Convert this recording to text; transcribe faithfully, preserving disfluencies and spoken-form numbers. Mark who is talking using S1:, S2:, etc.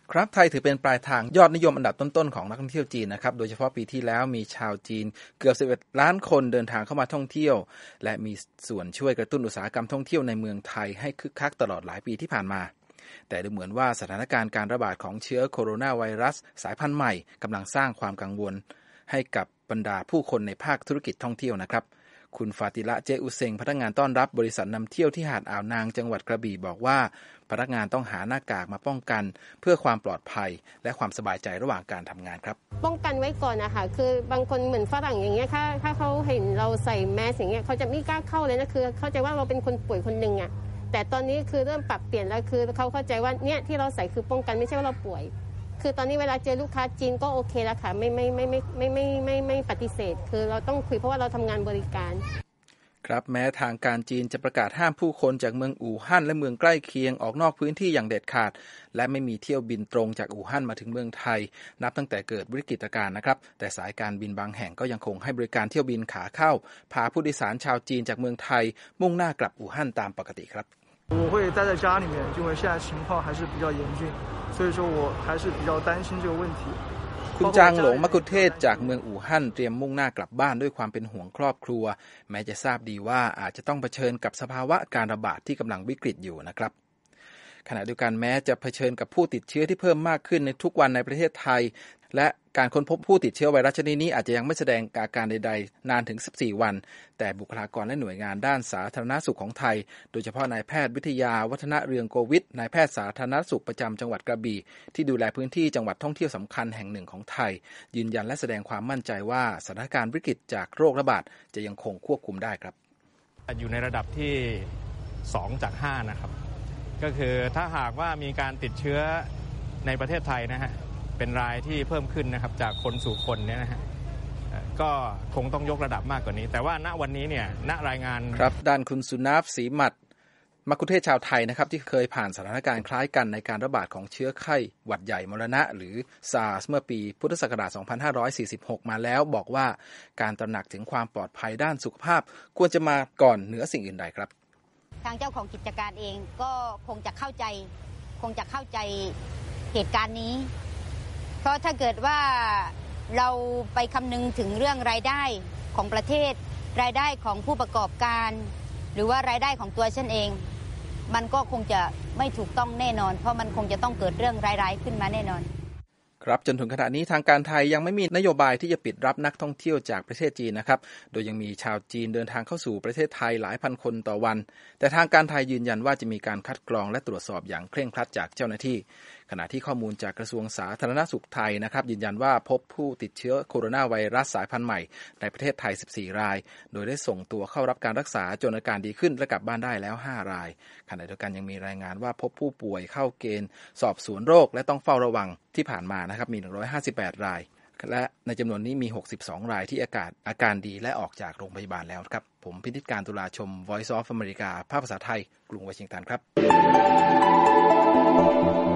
S1: ครับไทยถือเป็นปลายทางยอดนิยมอันดับต้นๆของนักท่องเที่ยวจีนนะครับโดยเฉพาะปีที่แล้วมีชาวจีนเกือบสิบเอ็ดล้านคนเดินทางเข้ามาท่องเที่ยวและมีส่วนช่วยกระตุ้นอุตสาหกรรมท่องเที่ยวในเมืองไทยให้คึกคักตลอดหลายปีที่ผ่านมาแต่ดูเหมือนว่าสถานการณ์การระบาดของเชื้อโคโรนาไวรัสสายพันธุ์ใหม่กำลังสร้างความกังวลให้กับบรรดาผู้คนในภาคธุรกิจท่องเที่ยวนะครับคุณฟาติละเจอุเซงพนักงานต้อนรับบริษัทนำเที่ยวที่หาดอ่าวนางจังหวัดกระบี่บอกว่าพนักงานต้องหาหน้ากากมาป้องกันเพื่อความปลอดภัยและความสบายใจระหว่างการทำงานครับ
S2: ป้องกันไว้ก่อนนะคะคือบางคนเหมือนฝรั่งอย่างเงี้ยถ้าถ้าเขาเห็นเราใส่แมสอย่างเงี้ยเขาจะไม่กล้าเข้าเลยนะคือเข้าใจว่าเราเป็นคนป่วยคนหนึ่งอ่ะแต่ตอนนี้คือเริ่มปรับเปลี่ยนแล้วคือเขาเข้าใจว่าเนี่ยที่เราใส่คือป้องกันไม่ใช่ว่าเราป่วยคือตอนนี้เวลาเจอลูกค้าจีนก็โอเคแล้วค่ะไม่ไม่ไม่ไม่ไม่ไม่ไม่ไม่ปฏิเสธคือเราต้องคุยเพราะว่าเราทำงานบริการ
S1: ครับแม้ทางการจีนจะประกาศห้ามผู้คนจากเมืองอู่ฮั่นและเมืองใกล้เคียงออกนอกพื้นที่อย่างเด็ดขาดและไม่มีเที่ยวบินตรงจากอู่ฮั่นมาถึงเมืองไทยนับตั้งแต่เกิดวิกฤตการณ์นะครับแต่สายการบินบางแห่งก็ยังคงให้บริการเที่ยวบินขาเข้าพาผู้โดยสารชาวจีนจากเมืองไทยมุ่งหน้ากลับอู่ฮั่นตามปกติครับ
S3: 我会待在家里面因为现在情况还是比较严峻所以说我还是比较担心这个问题
S1: คุณจางหลงมกุเทศจากเมืองอู่ฮั่นเตรียมมุ่งหน้ากลับบ้านด้วยความเป็นห่วงครอบครัวแม้จะทราบดีว่าอาจจะต้องเผชิญกับสภาวะการระบาดที่กำลังวิกฤตอยู่นะครับขณะเดียวกันแม้จะเผชิญกับผู้ติดเชื้อที่เพิ่มมากขึ้นในทุกวันในประเทศไทยและการค้นพบผู้ติดเชื้อไวรัสชนิดนี้อาจจะยังไม่แสดงอาการใดๆนานถึงสิบสี่วันแต่บุคลากรและหน่วยงานด้านสาธารณสุขของไทยโดยเฉพาะนายแพทย์วิทยาวัฒนเรืองโกวิทนายแพทย์สาธารณสุขประจำจังหวัดกระบี่ที่ดูแลพื้นที่จังหวัดท่องเที่ยวสำคัญแห่งหนึ่งของไทยยืนยันและแสดงความมั่นใจว่าสถานการณ์วิกฤตจากโรคระบาดจะยังคงควบคุมได้ครับ
S4: อยู่ในระดับที่สองจากห้านะครับก็คือถ้าหากว่ามีการติดเชื้อในประเทศไทยนะฮะเป็นรายที่เพิ่มขึ้นนะครับจากคนสู่คนเนี่ยนะฮะก็คงต้องยกระดับมากกว่านี้แต่ว่าณวันนี้เนี่ยณรายงาน
S1: ครับด้านคุณสุนาฟศรีหมัดมัคคุเทศชาวไทยนะครับที่เคยผ่านสถานการณ์คล้ายกันในการระบาดของเชื้อไข้หวัดใหญ่มรณะหรือ SARS เมื่อปีพุทธศักราชสองพันห้าร้อยสี่สิบหกมาแล้วบอกว่าการตระหนักถึงความปลอดภัยด้านสุขภาพควรจะมาก่อนเหนือสิ่งอื่นใดครับ
S5: ทางเจ้าของกิจการเองก็คงจะเข้าใจคงจะเข้าใจเหตุการณ์นี้เพราะถ้าเกิดว่าเราไปคำนึงถึงเรื่องรายได้ของประเทศรายได้ของผู้ประกอบการหรือว่ารายได้ของตัวฉันเองมันก็คงจะไม่ถูกต้องแน่นอนเพราะมันคงจะต้องเกิดเรื่องร้ายๆขึ้นมาแน่นอน
S1: ครับจนถึงขณะนี้ทางการไทยยังไม่มีนโยบายที่จะปิดรับนักท่องเที่ยวจากประเทศจีนนะครับโดยยังมีชาวจีนเดินทางเข้าสู่ประเทศไทยหลายพันคนต่อวันแต่ทางการไทยยืนยันว่าจะมีการคัดกรองและตรวจสอบอย่างเคร่งครัดจากเจ้าหน้าที่ขณะที่ข้อมูลจากกระทรวงสาธารณสุขไทยนะครับยืนยันว่าพบผู้ติดเชื้อโคโรนาไวรัสสายพันธุ์ใหม่ในประเทศไทยสิบสี่รายโดยได้ส่งตัวเข้ารับการรักษาจนอาการดีขึ้นและกลับบ้านได้แล้วห้ารายขณะเดียวกันยังมีรายงานว่าพบผู้ป่วยเข้าเกณฑ์สอบสวนโรคและต้องเฝ้าระวังที่ผ่านมานะครับมีหนึ่งร้อยห้าสิบแปดรายและในจำนวนนี้มีหกสิบสองรายที่อาการอาการดีและออกจากโรงพยาบาลแล้วครับผมพินิจการตุลาชม Voice of America ภาคภาษาไทยกรุงวอชิงตันครับ